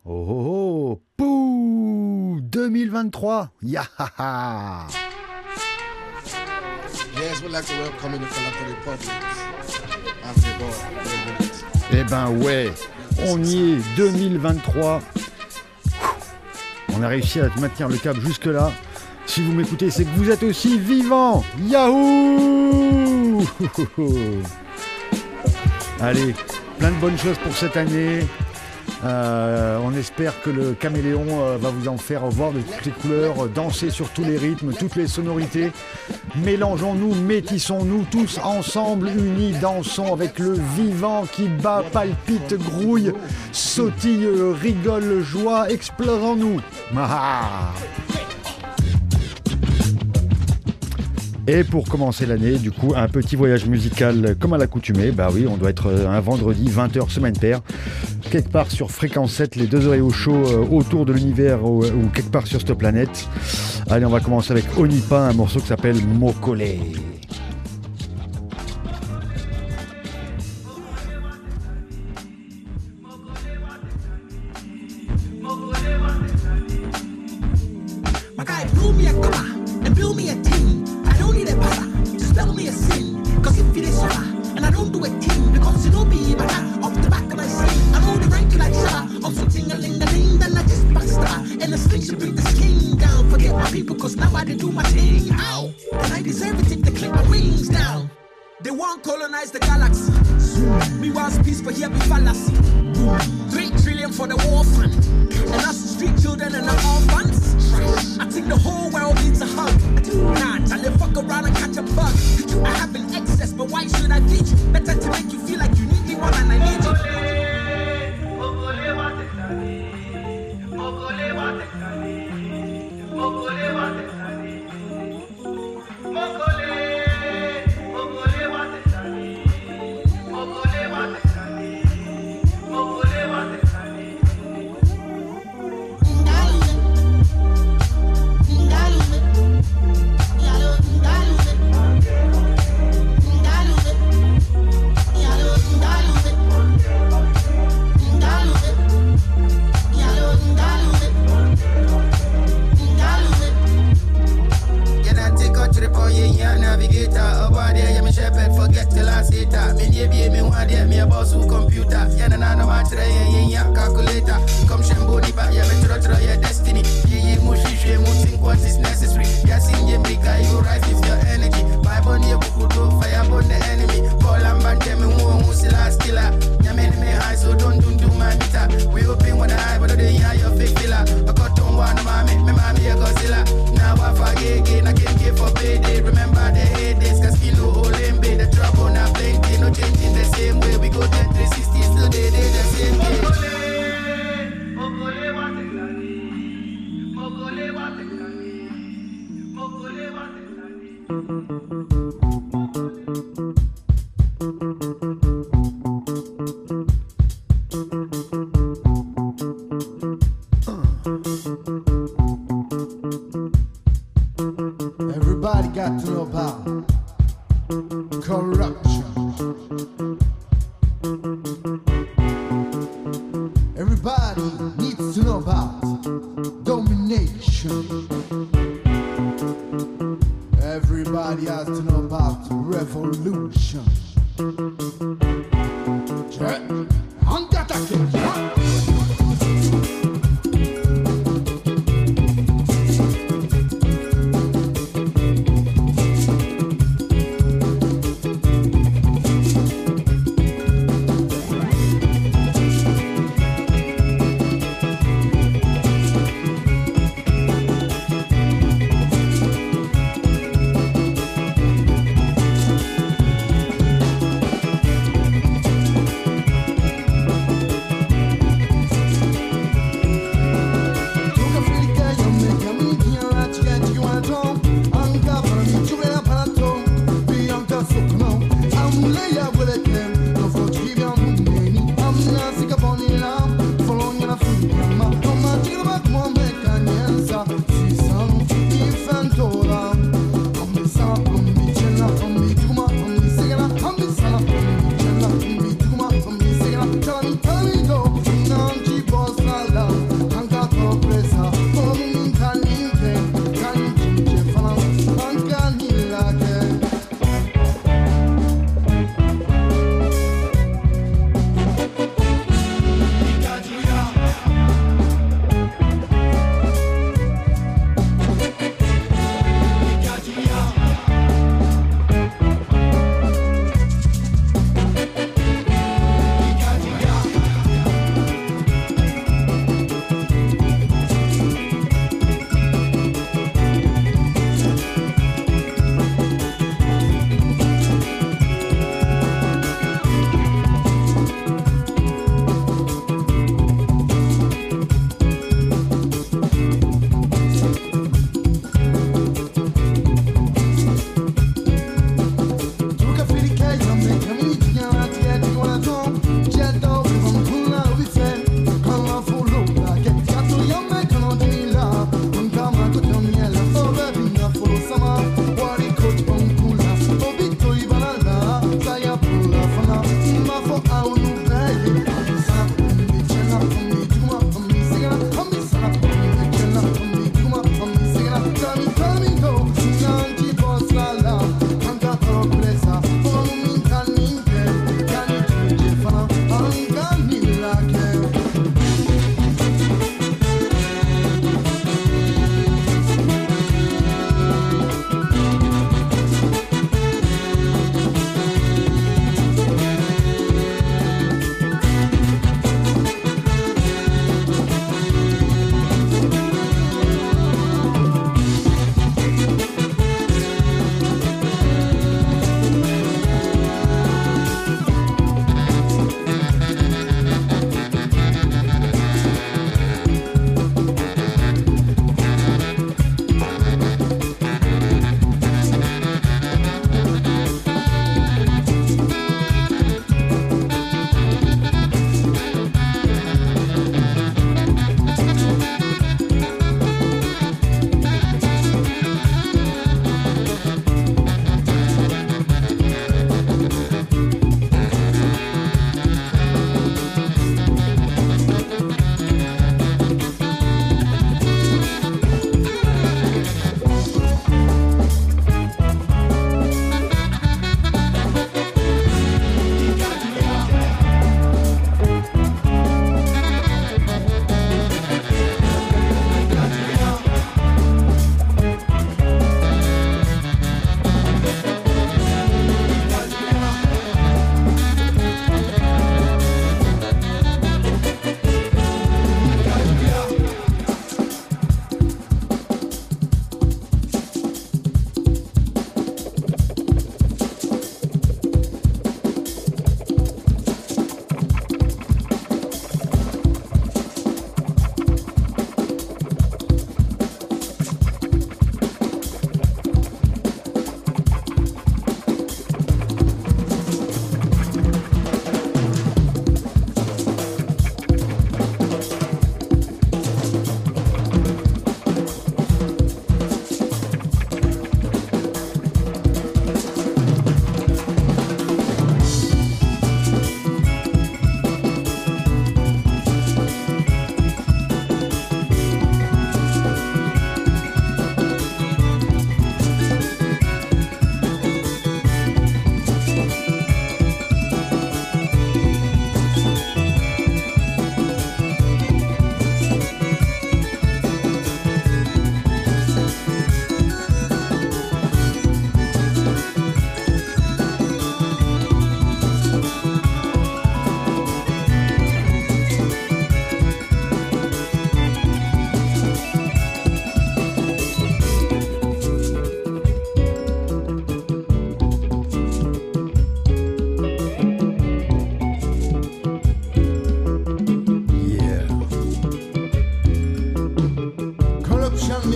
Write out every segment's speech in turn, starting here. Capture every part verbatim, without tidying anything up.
Oh oh oh, pouh, deux mille vingt-trois, yahaha. Yes, we'd like to welcome you to the Republic after the ball. Eh ben ouais, on y est, deux mille vingt-trois. On a réussi à maintenir le cap jusque-là. Si vous m'écoutez, c'est que vous êtes aussi vivant. Yahoo! Allez, plein de bonnes choses pour cette année. Euh, on espère que le caméléon euh, va vous en faire voir de toutes les couleurs, danser sur tous les rythmes, toutes les sonorités. Mélangeons-nous, métissons-nous tous ensemble, unis, dansons avec le vivant qui bat, palpite, grouille, sautille, rigole, joie, explosons-nous. Ah. Et pour commencer l'année, du coup, un petit voyage musical comme à l'accoutumée. Bah oui, on doit être un vendredi, vingt heures semaine paire. Quelque part sur Fréquence sept, les deux oreilles au chaud euh, autour de l'univers ou, ou quelque part sur cette planète. Allez, on va commencer avec Onipa, un morceau qui s'appelle Mokole. Tell me, tell me, go. Nanti boss la la.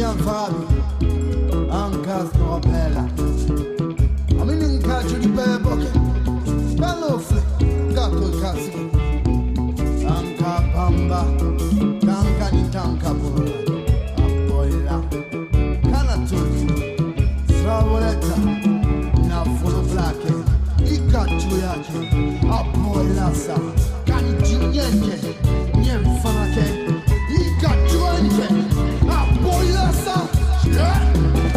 William Fabi, Ankas Norabella. I'm in Kachu di Beboke, Balofle, Gato Kasi, Anka Pamba, Tanka ni Tanka Bola, Aboila, Kanaturi, Sravoleta, Nafulo Blake, Ikachu Yake, Aboila Sa, Kaniju Yenke, Nyemfanake, Ikachu Yenke, Aboila Sa, yeah.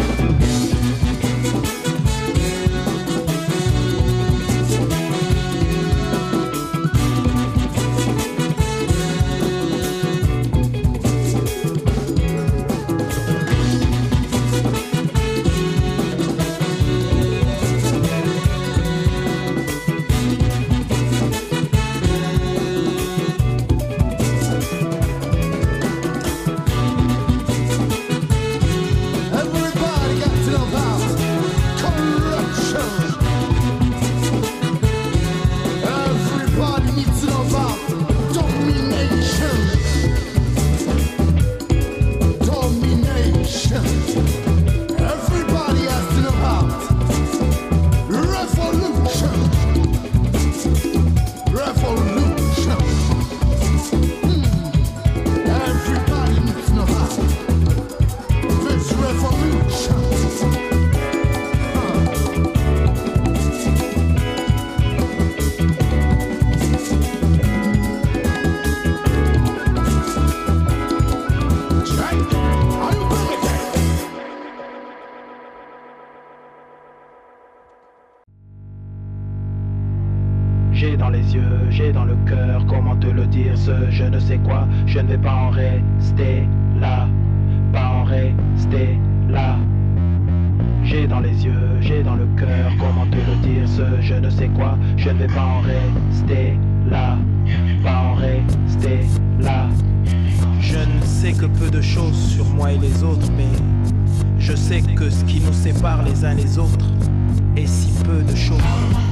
J'ai dans les yeux, j'ai dans le cœur, comment te le dire, ce je ne sais quoi, je ne vais pas en rester là, pas en rester là. J'ai dans les yeux, j'ai dans le cœur, comment te le dire, ce je ne sais quoi, je ne vais pas en rester là, pas en rester là. Je ne sais que peu de choses sur moi et les autres, mais je sais que ce qui nous sépare les uns les autres est si peu de choses.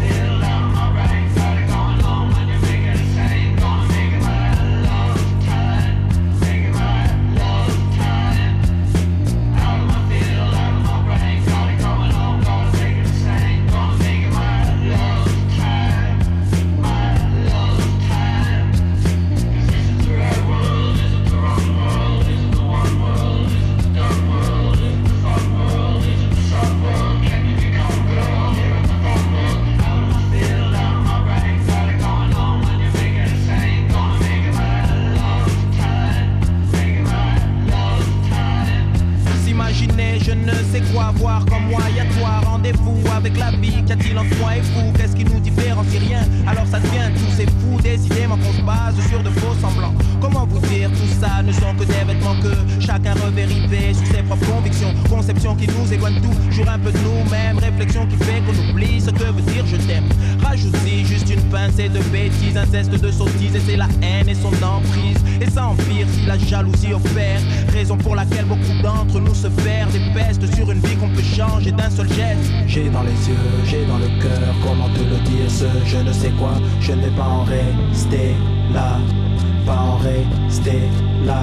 Je ne sais quoi voir comme moi, y'a toi, rendez-vous avec la vie, qu'a-t-il entre moi et vous? Qu'est-ce qui nous différencie? Rien, alors ça devient tout c'est fou, décidément qu'on se base sur de faux semblants. Comment vous dire, tout ça ne sont que des vêtements que chacun revêt rivés sur ses propres convictions, conceptions qui nous éloignent toujours un peu de nous-mêmes, réflexion qui fait qu'on oublie ce que veut dire je t'aime. Rajoute-y juste une pincée de bêtises, un zeste de sottise et c'est la haine et son emprise. Et ça empire si la jalousie opère, raison pour laquelle beaucoup d'entre nous se perdent et pestent sur une vie qu'on peut changer d'un seul geste. J'ai dans les yeux, j'ai dans le cœur, comment te le dire, ce je ne sais quoi, je ne vais pas en rester là, pas en rester là.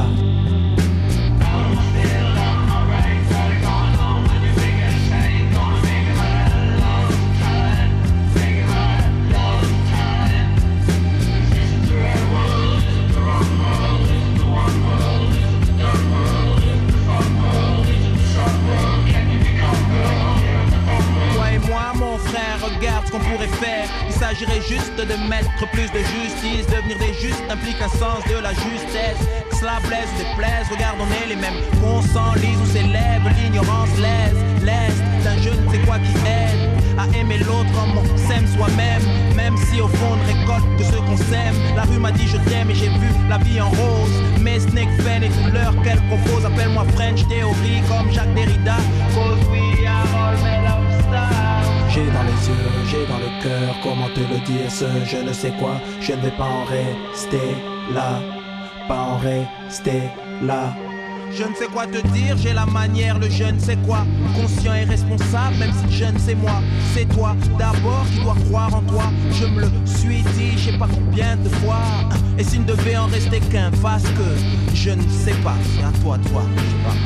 Regarde ce qu'on pourrait faire, il s'agirait juste de mettre plus de justice. Devenir des justes implique un sens de la justesse. Que cela plaise ou déplaise, regarde on est les mêmes. Qu'on s'enlise ou s'élève, l'ignorance laisse l'est d'un je ne sais quoi qui aide à aimer l'autre comme on s'aime soi-même. Même si au fond on ne récolte que ce qu'on sème. La rue m'a dit je t'aime et j'ai vu la vie en rose. Mais ce n'est que peine et couleur qu'elle propose. Appelle-moi French Theory comme Jacques Derrida. Cause we are all made of stars. J'ai dans les yeux, j'ai dans le cœur, comment te le dire, ce je ne sais quoi, je ne vais pas en rester là, pas en rester là. Je ne sais quoi te dire, j'ai la manière, le je ne sais quoi. Conscient et responsable, même si je ne sais moi. C'est toi d'abord qui dois croire en toi. Je me le suis dit, je sais pas combien de fois. Et s'il ne devait en rester qu'un, fasse que je ne sais pas. C'est à toi de voir, je sais pas.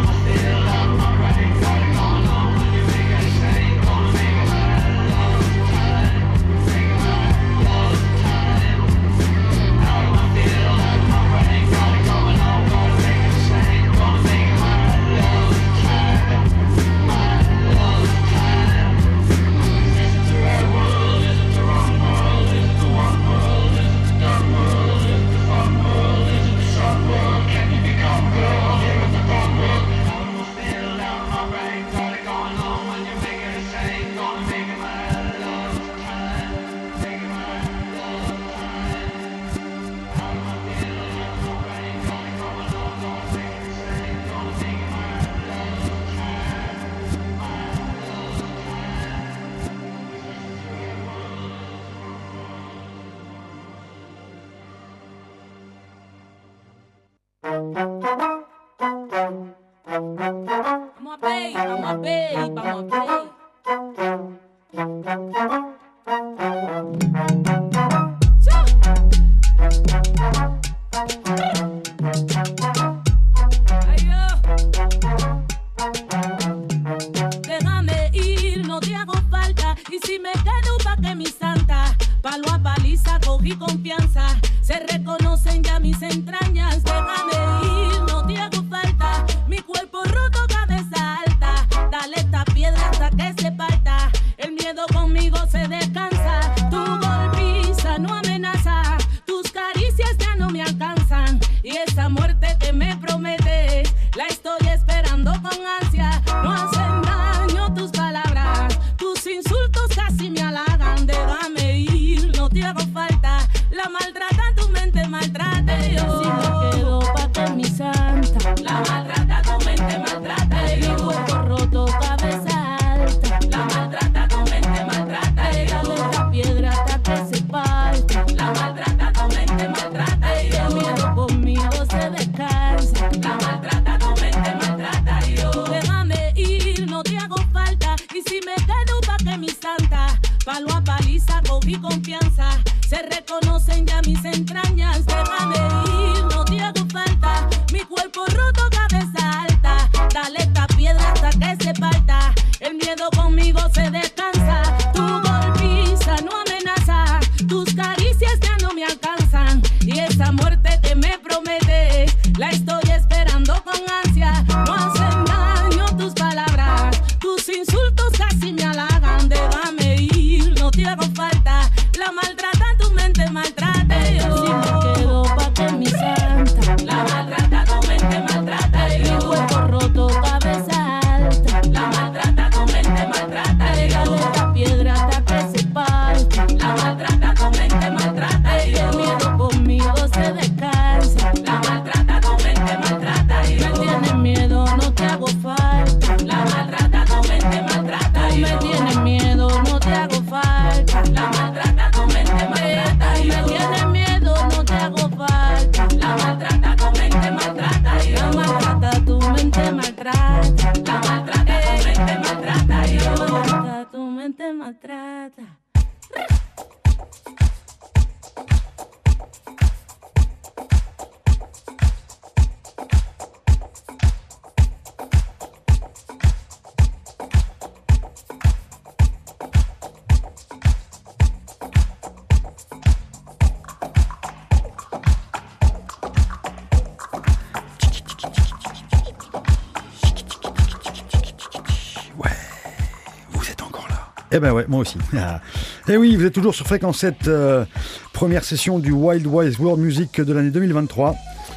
Eh ben ouais, moi aussi. Et oui, vous êtes toujours sur Fréquence sept, euh, première session du Wild Wise World Music de l'année deux mille vingt-trois.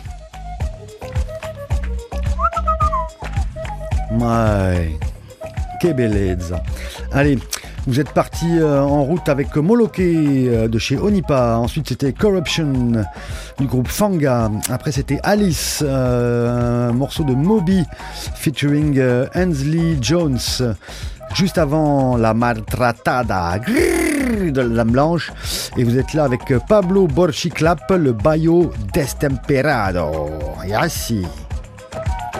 My, que bellezza. Allez, vous êtes parti euh, en route avec Moloké euh, de chez Onipa. Ensuite, c'était Corruption du groupe Fanga. Après, c'était Alice, euh, un morceau de Moby featuring euh, Hensley Jones. Juste avant la Maltratada grrr, de la Dame Blanche. Et vous êtes là avec Pablo Borchiclap, le Baio Destemperado. Yassi.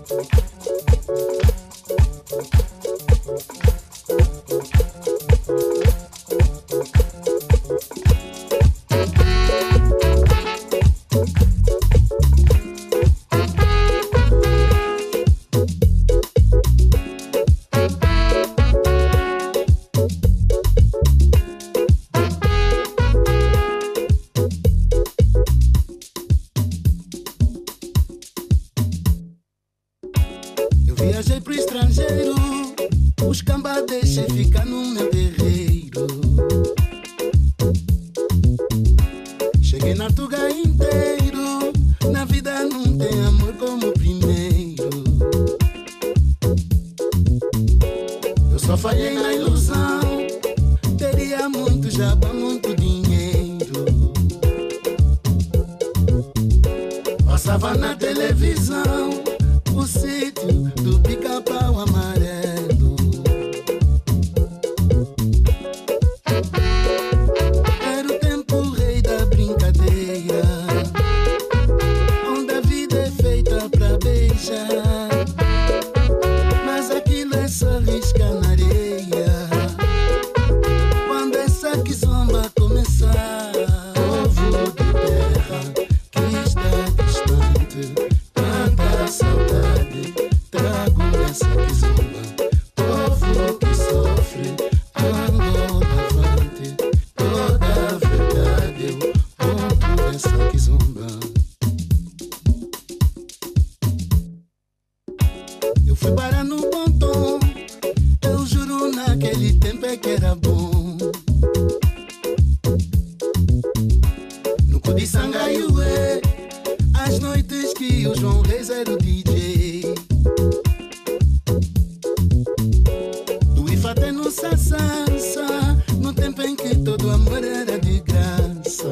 Viajei pro estrangeiro, os cambas deixei ficar no meu terreiro. Cheguei na Tuga inteiro, na vida não tem amor como o primeiro. Eu só falhei na ilusão, teria muito jabá, muito dinheiro. Passava na televisão o sítio do Pica-Pau Amarelo. Era o tempo rei da brincadeira, onde a vida é feita pra beijar, mas aquilo é só risca na areia. Quando essa quizomba começar, povo de terra que está distante, tanta saudade trago nessa quizomba. Povo que sofre, Angola avante, toda a verdade eu conto nessa quizomba. Eu fui parar no Ponton, eu juro naquele tempo é que era bom. No cu de Sangaiuê, as noites que o João Reis era o D J. Do Ifa até no Sassança, no tempo em que todo amor era de graça.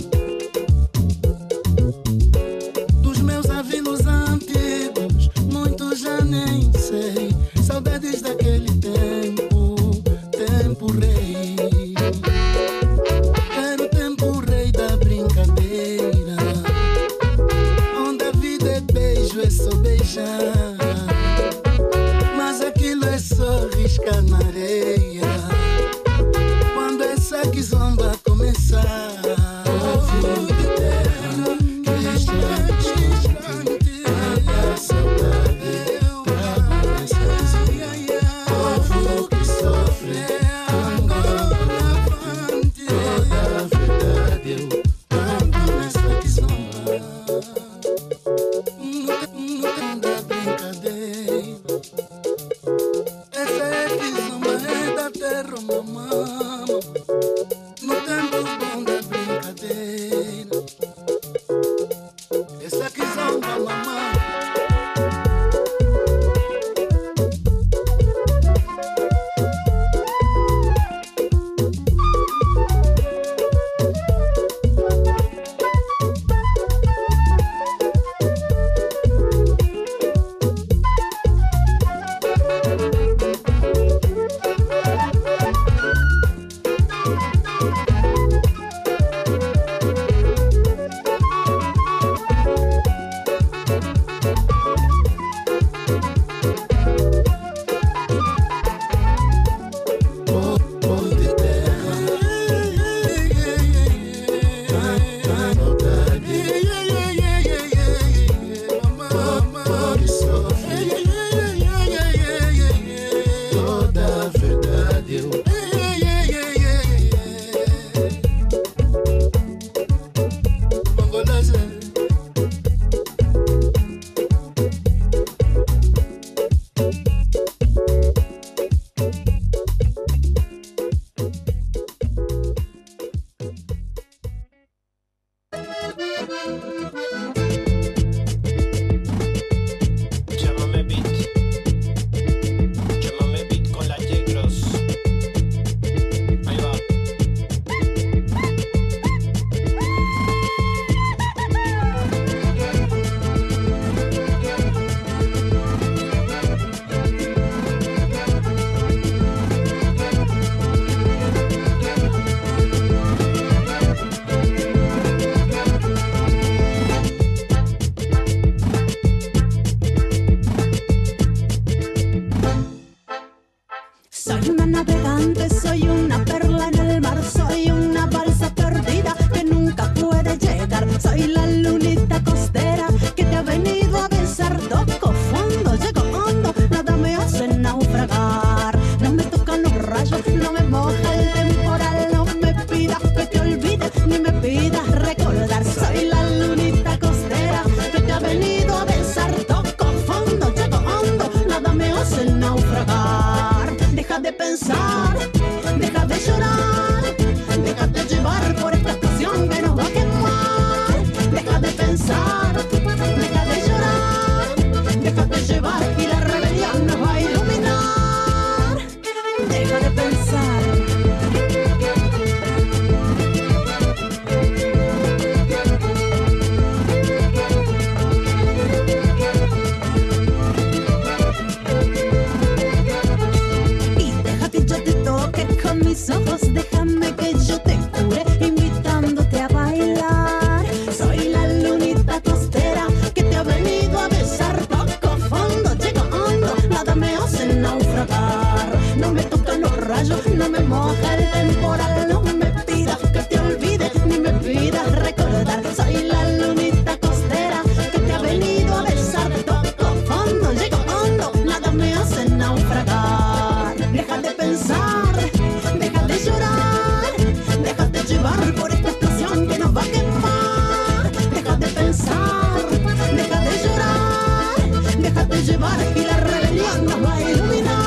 Dos meus avilos antigos, muitos já nem sei. Saudades daquele tempo, tempo rei. Era o tempo rei da brincadeira, onde a vida é beijo, é só beijar, mas aquilo é só riscar na areia. Quando essa quizomba começar, povo de terra que está distante, tanta saudade trago nessa quizomba. Povo que sofre, Angola avante, toda a verdade eu canto nessa quizomba. No tempo da brincadeira, essa é a quizomba, é da déjate llevar y la rebelión nos va a iluminar.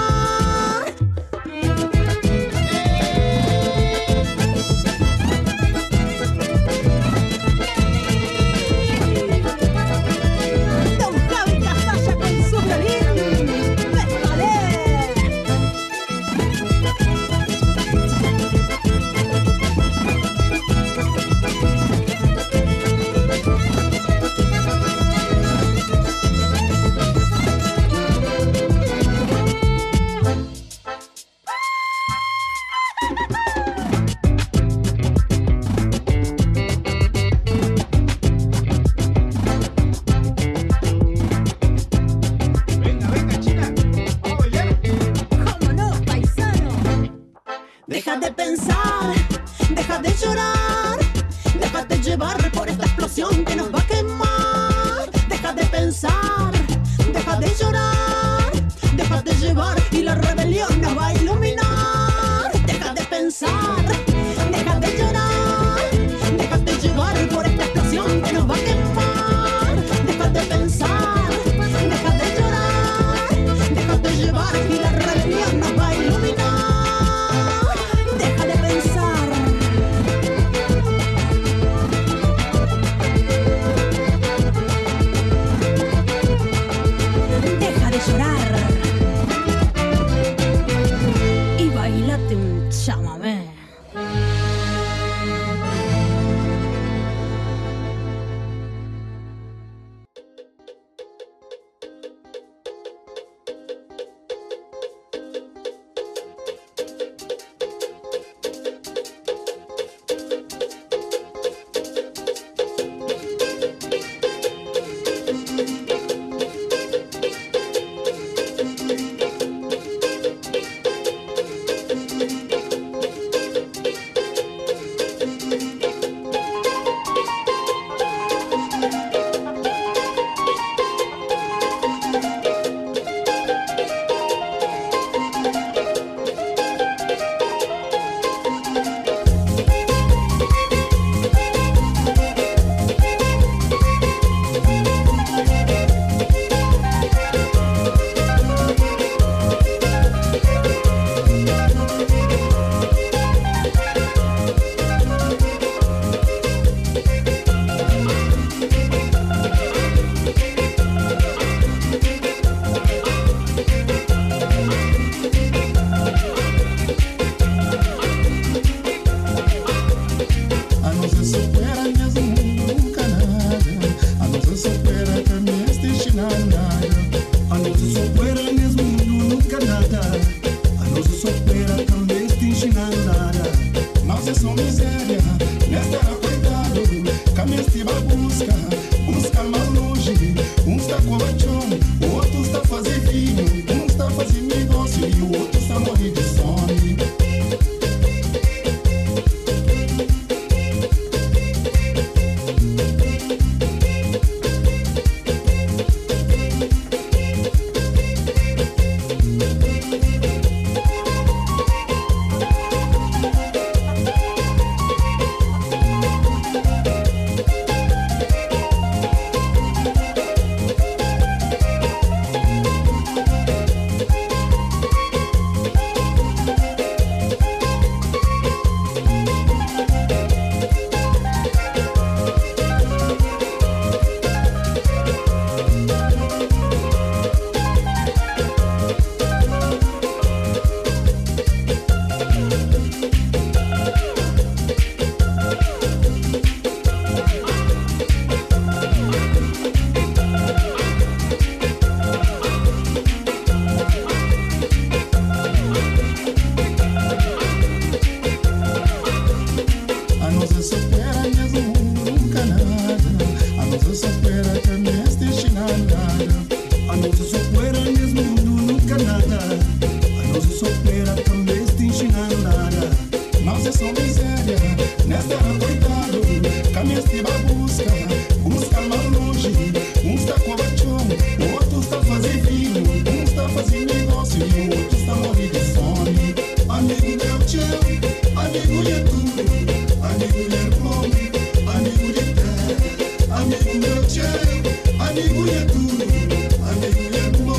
Amigo, é tudo, amigo, é bom.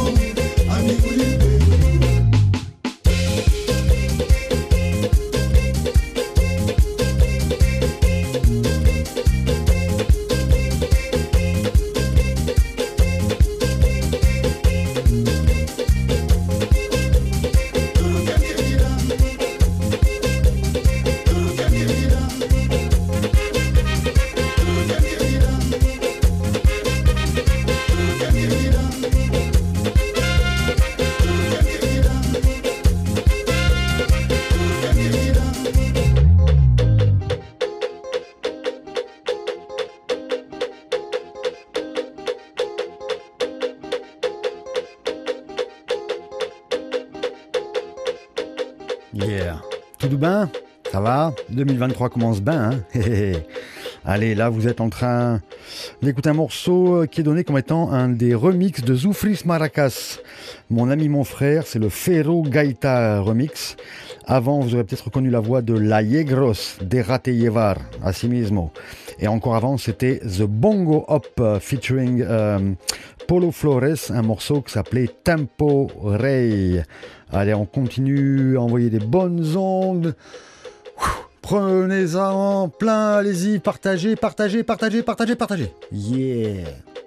Yeah. Tout bien? Ça va? deux mille vingt-trois commence bien, hein? Allez, là, vous êtes en train d'écouter un morceau qui est donné comme étant un des remixes de Zoufris Maracas. Mon ami, mon frère, c'est le Ferro Gaita remix. Avant, vous aurez peut-être reconnu la voix de La Yegros, Derrate Llevar, así mismo. Et encore avant, c'était The Bongo Hop featuring euh, Polo Flores, un morceau qui s'appelait Tempo Rey. Allez, on continue à envoyer des bonnes ondes. Prenez-en plein, allez-y, partagez, partagez, partagez, partagez, partagez. Yeah.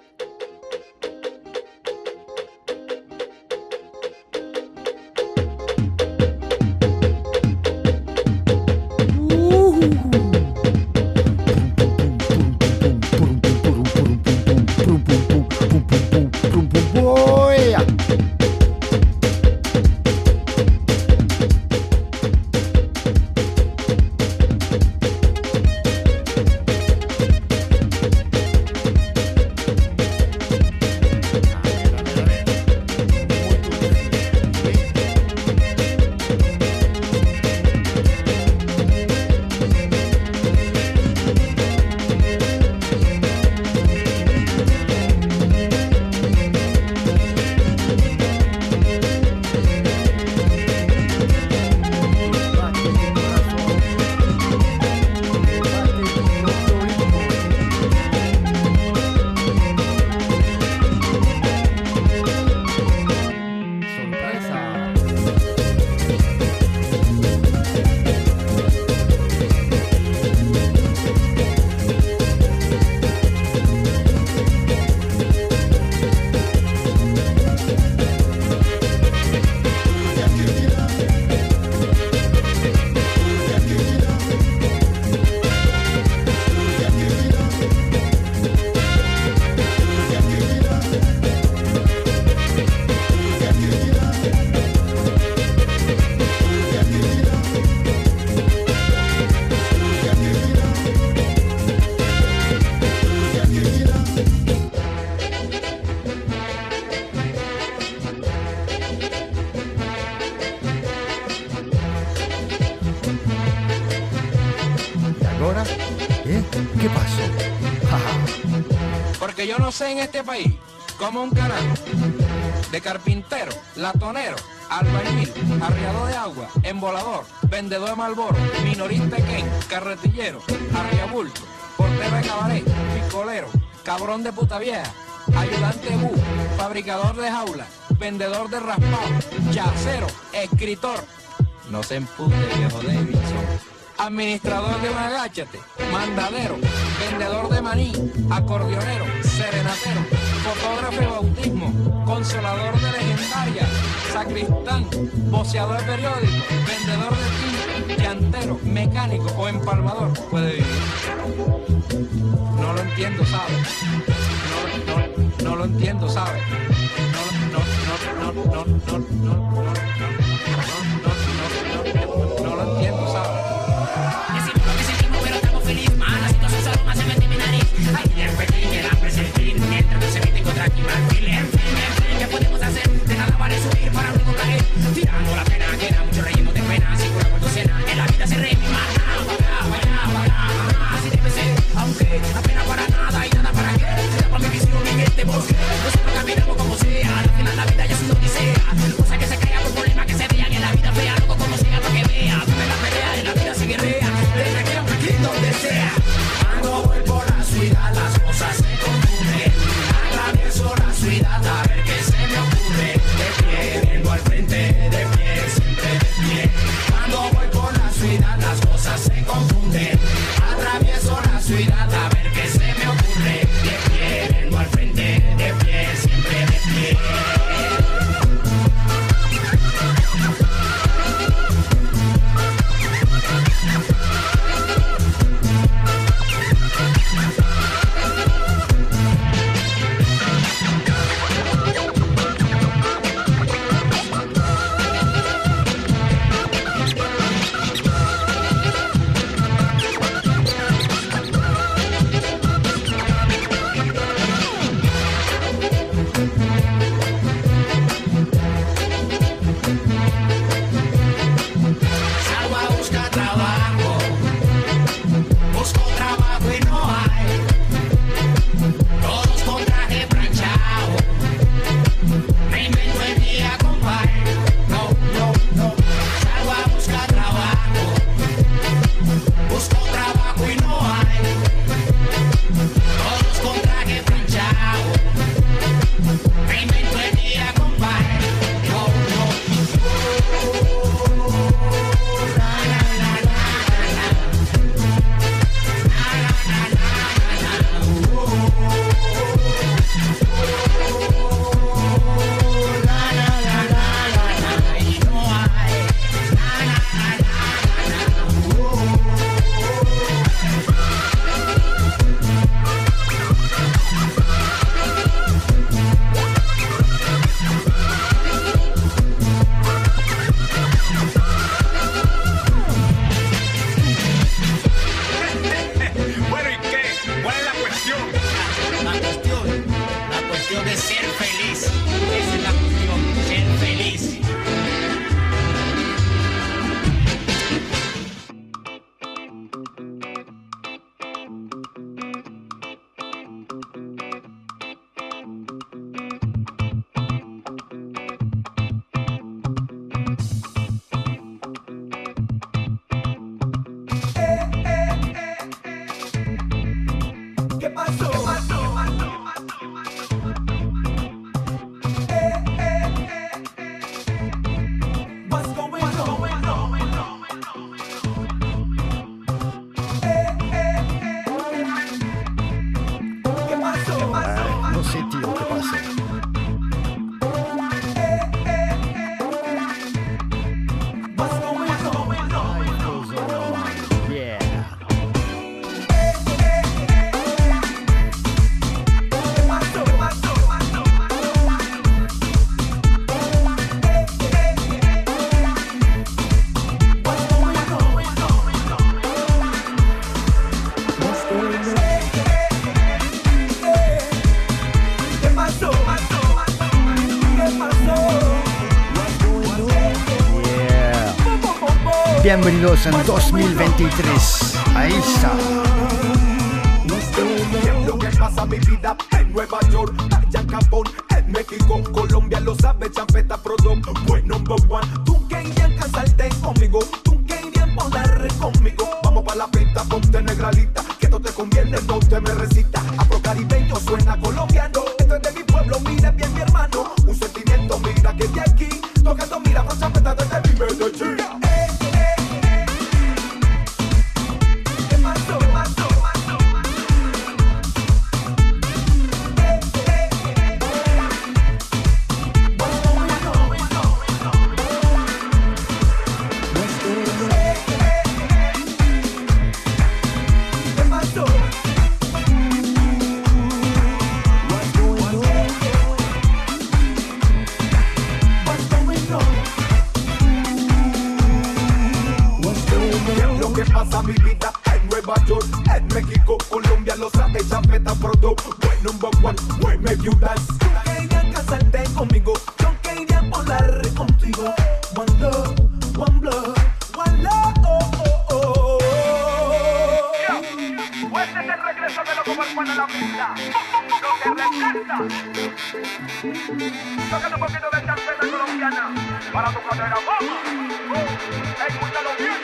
En este país, como un carajo, de carpintero, latonero, albañil, arriado de agua, embolador, vendedor de Marlboro, minorista Ken, carretillero, arriabulto, portero de cabaret, picolero, cabrón de puta vieja, ayudante bu, fabricador de jaula, vendedor de raspado, chacero, escritor, no se empute, viejo Davidson. Administrador de un agáchate, mandadero, vendedor de maní, acordeonero, serenatero, fotógrafo de bautismo, consolador de legendaria, sacristán, voceador de periódico, vendedor de tinta, llantero, mecánico o empalmador puede vivir. No lo entiendo, ¿sabes? No, no, no lo entiendo, ¿sabes? No, no, no, no, no, no, no, no, no, no, no lo entiendo, ¿sabes? Ayer perdí el hambre sentir, mientras no se meten contra aquí Marfil. En fin, en fin, ¿qué podemos hacer? De nada vale subir para luego caer. Tirando la pena, queda mucho relleno de pena. Si cura cuando cena, en la vida se reme. Para, para, para, para, así debe ser. Aunque apenas para nada y nada para qué. Se da para mi visión en este bosque. Nosotros caminamos como sea. Al final la vida ya es una odisea. Cosa que se crea por problemas que se vean en la vida fea. Loco como sea para que vea. Dame la pelea, en la vida se guerrea. Desde que aquí donde sea. Cuando voy por la ciudad, las cosas se confunden. Atravieso la ciudad a ver qué se me ocurre. De pie, viendo al frente, de pie, bienvenidos en dos mil veintitrés. Ahí está. Lo que pasa mi vida en Nueva York, allá en Japón, en México, Colombia lo sabe, champeta product, buen number one. Tú querías casarte conmigo, tú querías volar conmigo. Vamos pa' la pista, ponte negralita, que esto te conviene, no te me recita. Afrocaribeño suena colombiano, esto es de mi pueblo, mira bien mi hermano. Un sentimiento, mira que de aquí, tocando mira con champeta desde mi Medellín. Pasa mi vida en Nueva York, en México, Colombia lo sabe, champeta product, buen number one, we make you dance. Tú querías casarte conmigo, yo quería volar contigo. One love, one blood, one love, oh, oh, oh. Yeah. Pues este es el regreso de lo como el bueno en la pista. No te arrepientas. Tócate un poquito de champeta colombiana para tu cadera, vamos. Oh, escúchalo bien.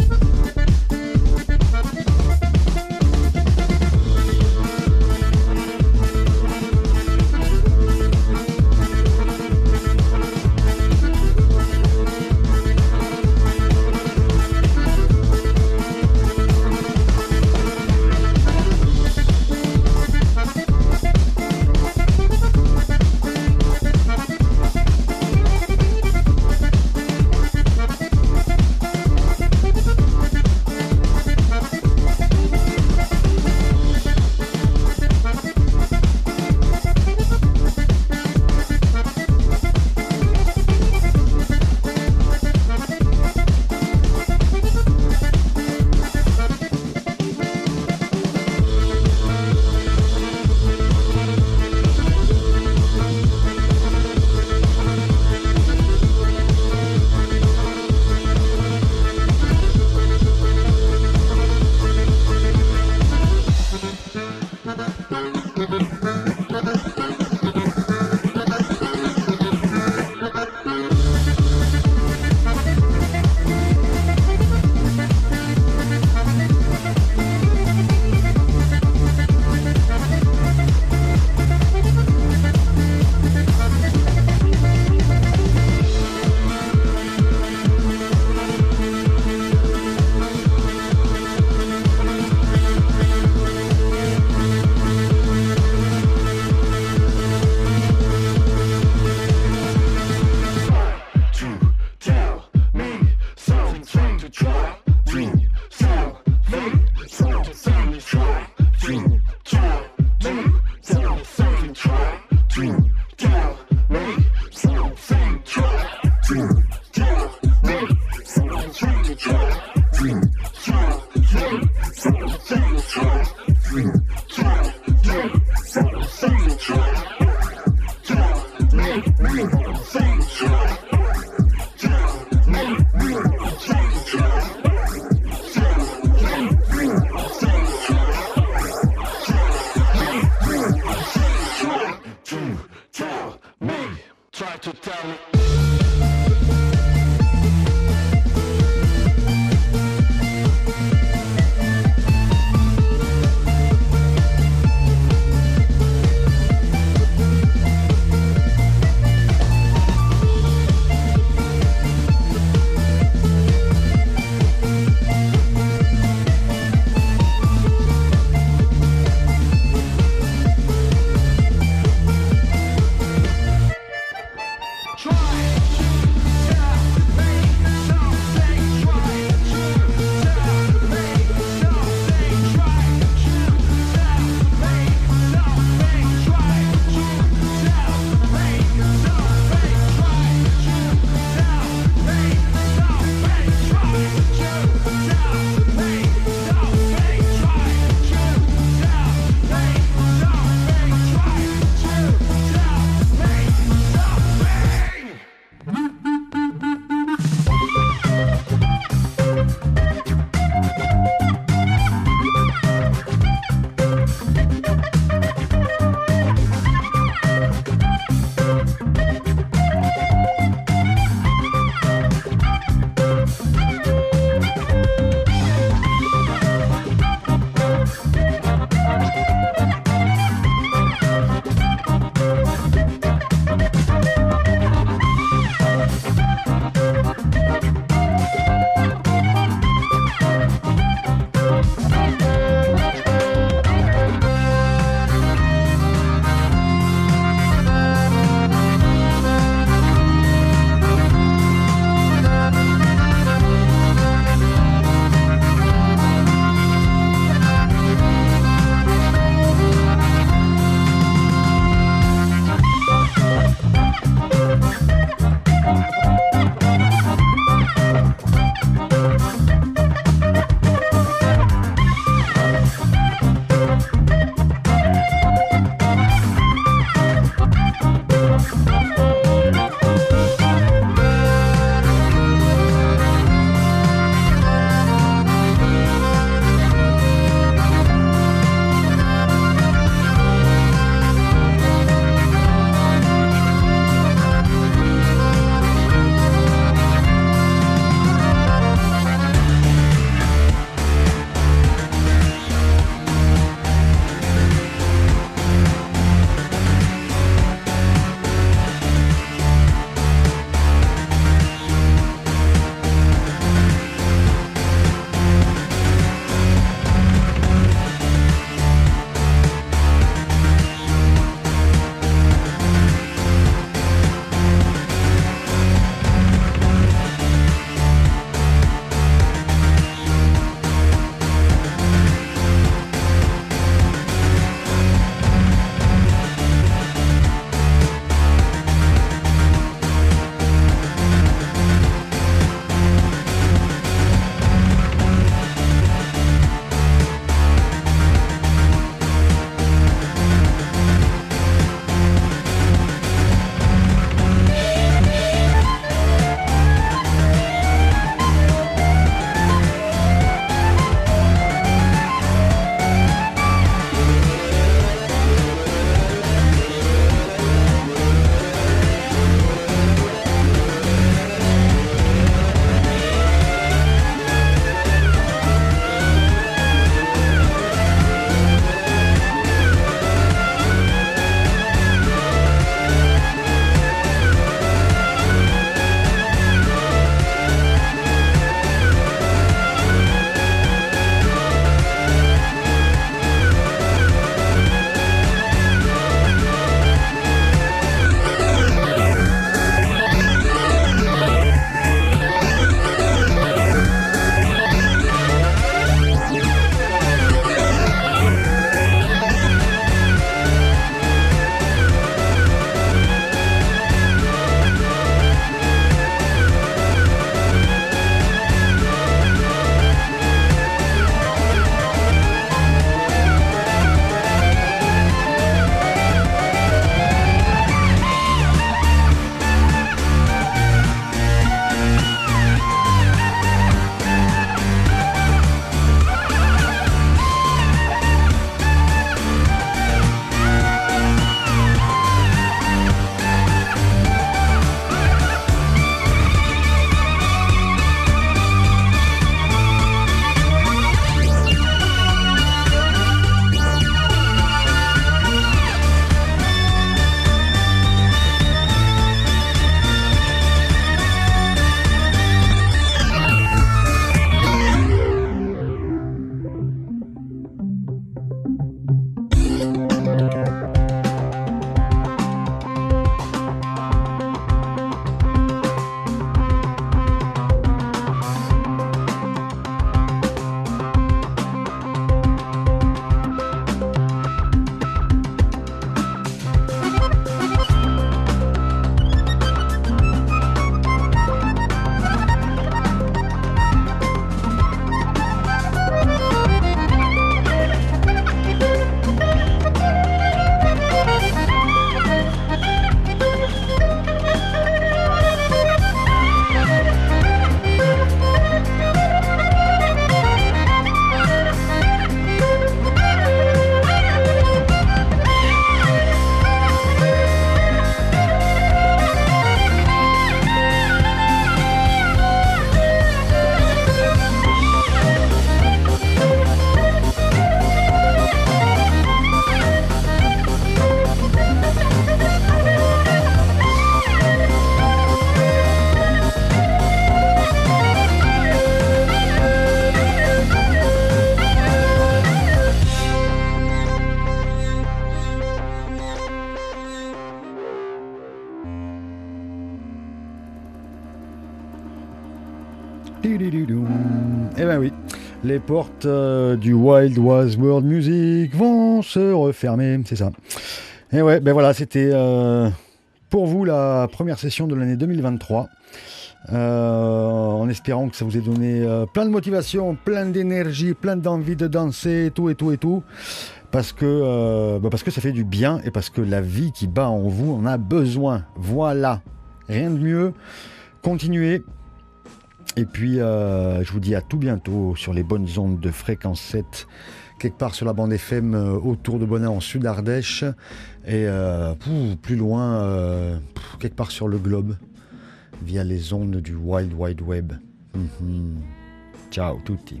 Eh ben oui, les portes euh, du Wild Was World Music vont se refermer, c'est ça. Et ouais, ben voilà, c'était euh, pour vous la première session de l'année deux mille vingt-trois. Euh, en espérant que ça vous ait donné euh, plein de motivation, plein d'énergie, plein d'envie de danser, et tout et tout et tout. Parce que, euh, bah parce que ça fait du bien et parce que la vie qui bat en vous en a besoin. Voilà, rien de mieux. Continuez. Et puis, euh, je vous dis à tout bientôt sur les bonnes ondes de Fréquence sept, quelque part sur la bande F M euh, autour de Bonnat en Sud-Ardèche et euh, pouf, plus loin, euh, pouf, quelque part sur le globe, via les ondes du Wild Wide Web. Mm-hmm. Ciao tutti.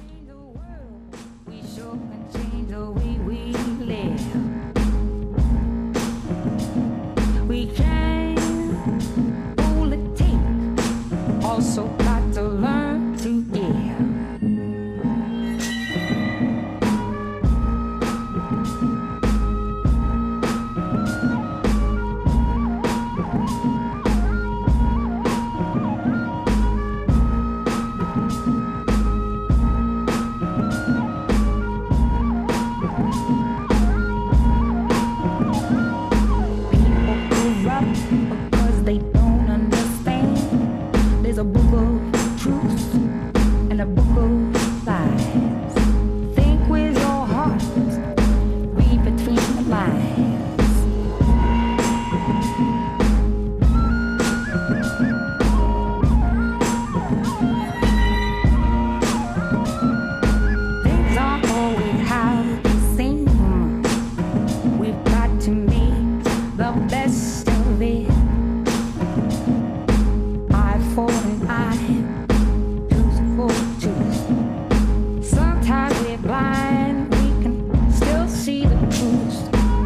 We can only take, also got to learn to give. Because they don't understand. There's a book of truth and a book of lies. Think with your heart, read between the lines. Things aren't always how they seem. We've got to make the best of it. Eye for an eye, tooth for a tooth. Sometimes we're blind, we can still see the truth.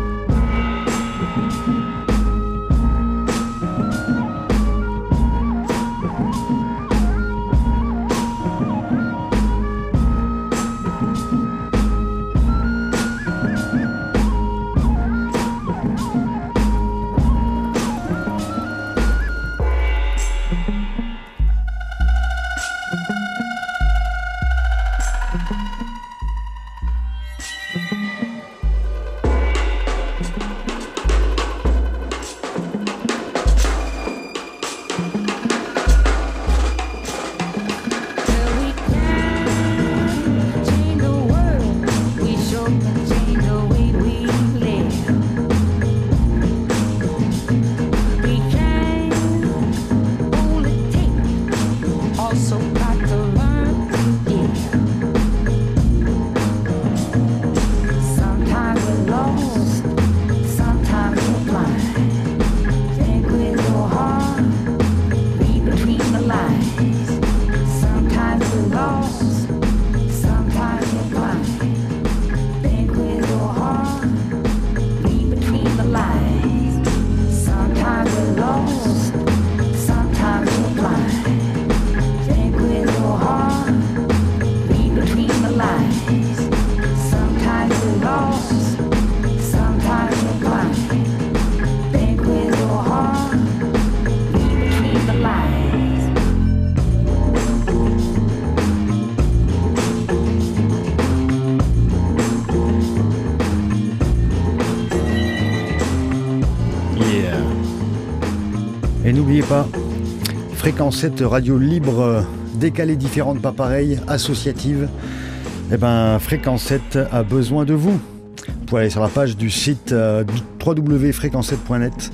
Et n'oubliez pas, Fréquence sept, radio libre, décalée, différente, pas pareille, associative. Eh ben, Fréquence sept a besoin de vous. Vous pouvez aller sur la page du site euh, w w w point fréquence sept point net.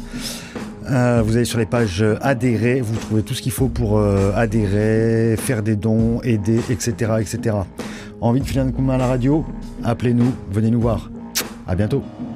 Euh, vous allez sur les pages adhérer, vous trouvez tout ce qu'il faut pour euh, adhérer, faire des dons, aider, et cetera, et cetera. Envie de filer un coup de main à la radio? Appelez-nous, venez nous voir. À bientôt.